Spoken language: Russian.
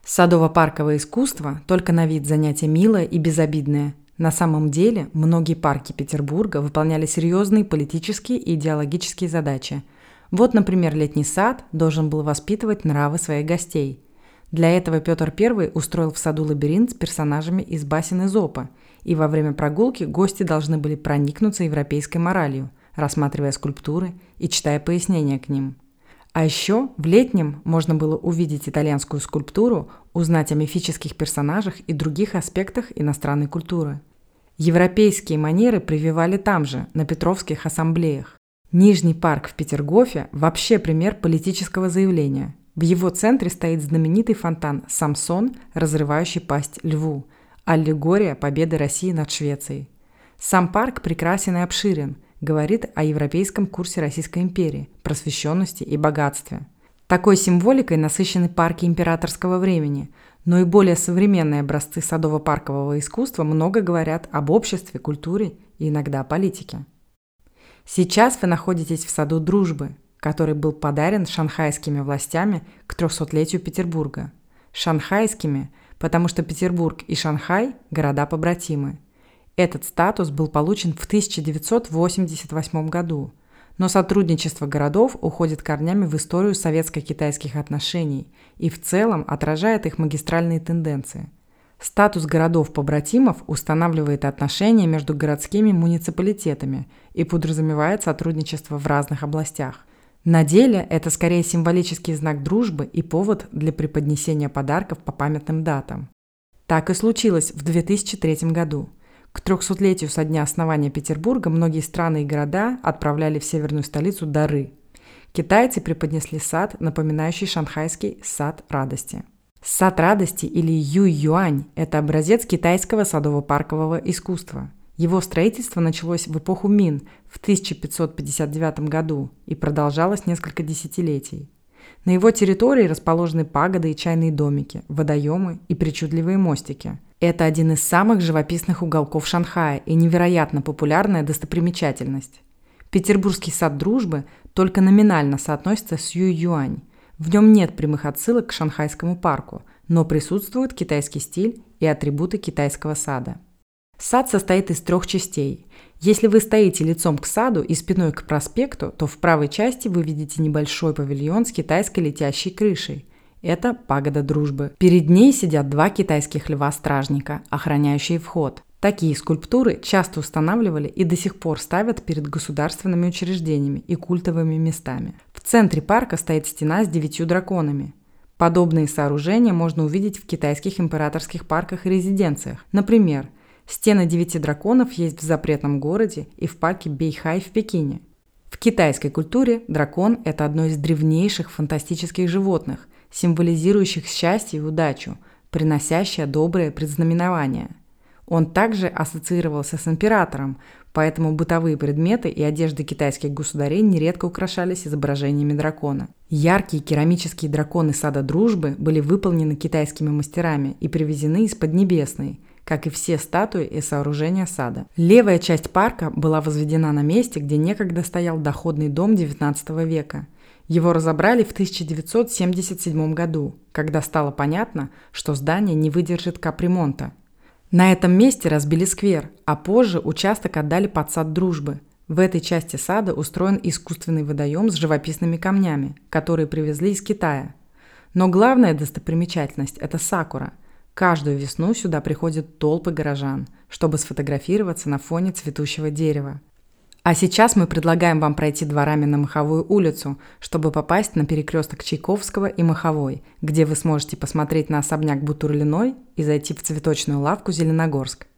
Садово-парковое искусство только на вид занятие милое и безобидное. На самом деле, многие парки Петербурга выполняли серьезные политические и идеологические задачи. Вот, например, летний сад должен был воспитывать нравы своих гостей. Для этого Петр I устроил в саду лабиринт с персонажами из басен Эзопа, и во время прогулки гости должны были проникнуться европейской моралью, рассматривая скульптуры и читая пояснения к ним. А еще в летнем можно было увидеть итальянскую скульптуру, узнать о мифических персонажах и других аспектах иностранной культуры. Европейские манеры прививали там же, на Петровских ассамблеях. Нижний парк в Петергофе вообще пример политического заявления. В его центре стоит знаменитый фонтан «Самсон, разрывающий пасть льву», аллегория победы России над Швецией. Сам парк прекрасен и обширен, говорит о европейском курсе Российской империи, просвещенности и богатстве. Такой символикой насыщены парки императорского времени, но и более современные образцы садово-паркового искусства много говорят об обществе, культуре и иногда о политике. Сейчас вы находитесь в саду Дружбы, который был подарен шанхайскими властями к 300-летию Петербурга. Шанхайскими, потому что Петербург и Шанхай – города-побратимы. Этот статус был получен в 1988 году, но сотрудничество городов уходит корнями в историю советско-китайских отношений и в целом отражает их магистральные тенденции. Статус городов-побратимов устанавливает отношения между городскими муниципалитетами и подразумевает сотрудничество в разных областях. На деле это скорее символический знак дружбы и повод для преподнесения подарков по памятным датам. Так и случилось в 2003 году. К 300-летию со дня основания Петербурга многие страны и города отправляли в северную столицу дары. Китайцы преподнесли сад, напоминающий шанхайский сад радости. Сад радости или Юй-Юань – это образец китайского садово-паркового искусства. Его строительство началось в эпоху Мин в 1559 году и продолжалось несколько десятилетий. На его территории расположены пагоды и чайные домики, водоемы и причудливые мостики. Это один из самых живописных уголков Шанхая и невероятно популярная достопримечательность. Петербургский сад Дружбы только номинально соотносится с Юй-Юань. В нем нет прямых отсылок к шанхайскому парку, но присутствует китайский стиль и атрибуты китайского сада. Сад состоит из 3 частей. Если вы стоите лицом к саду и спиной к проспекту, то в правой части вы видите небольшой павильон с китайской летящей крышей. Это пагода Дружбы. Перед ней сидят 2 китайских льва-стражника, охраняющие вход. Такие скульптуры часто устанавливали и до сих пор ставят перед государственными учреждениями и культовыми местами. В центре парка стоит стена с 9 драконами. Подобные сооружения можно увидеть в китайских императорских парках и резиденциях. Например, стены 9 драконов есть в запретном городе и в парке Бэйхай в Пекине. В китайской культуре дракон – это одно из древнейших фантастических животных, символизирующих счастье и удачу, приносящее доброе предзнаменование. Он также ассоциировался с императором, поэтому бытовые предметы и одежды китайских государей нередко украшались изображениями дракона. Яркие керамические драконы сада Дружбы были выполнены китайскими мастерами и привезены из Поднебесной, как и все статуи и сооружения сада. Левая часть парка была возведена на месте, где некогда стоял доходный дом XIX века. Его разобрали в 1977 году, когда стало понятно, что здание не выдержит капремонта. На этом месте разбили сквер, а позже участок отдали под сад Дружбы. В этой части сада устроен искусственный водоем с живописными камнями, которые привезли из Китая. Но главная достопримечательность – это сакура. Каждую весну сюда приходят толпы горожан, чтобы сфотографироваться на фоне цветущего дерева. А сейчас мы предлагаем вам пройти дворами на Маховую улицу, чтобы попасть на перекресток Чайковского и Маховой, где вы сможете посмотреть на особняк Бутурлиной и зайти в цветочную лавку Зеленогорск.